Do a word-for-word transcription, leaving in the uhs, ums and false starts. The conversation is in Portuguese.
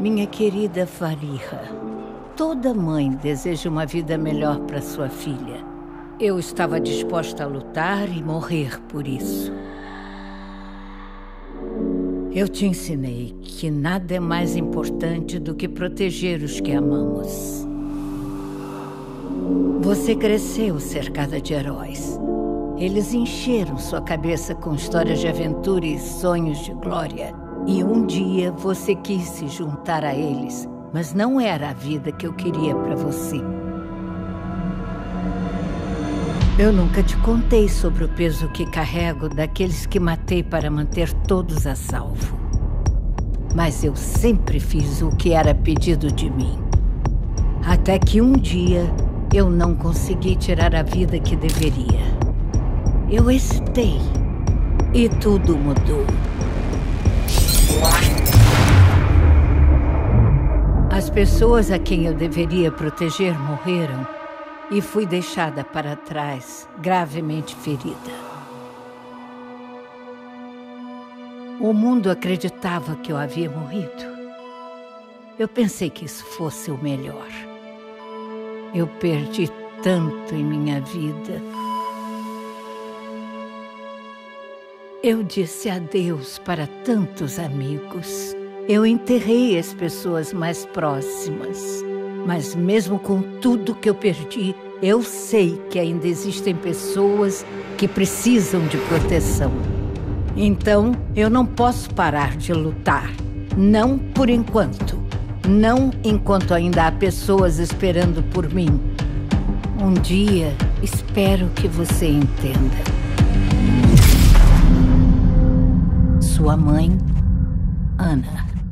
Minha querida Fariha, toda mãe deseja uma vida melhor para sua filha. Eu estava disposta a lutar e morrer por isso. Eu te ensinei que nada é mais importante do que proteger os que amamos. Você cresceu cercada de heróis. Eles encheram sua cabeça com histórias de aventura e sonhos de glória. E um dia você quis se juntar a eles, mas não era a vida que eu queria para você. Eu nunca te contei sobre o peso que carrego daqueles que matei para manter todos a salvo. Mas eu sempre fiz o que era pedido de mim. Até que um dia eu não consegui tirar a vida que deveria. Eu hesitei e tudo mudou. As pessoas a quem eu deveria proteger morreram e fui deixada para trás, gravemente ferida. O mundo acreditava que eu havia morrido. Eu pensei que isso fosse o melhor. Eu perdi tanto em minha vida. Eu disse adeus para tantos amigos. Eu enterrei as pessoas mais próximas. Mas mesmo com tudo que eu perdi, eu sei que ainda existem pessoas que precisam de proteção. Então, eu não posso parar de lutar. Não por enquanto. Não enquanto ainda há pessoas esperando por mim. Um dia, espero que você entenda. Sua mãe, Ana.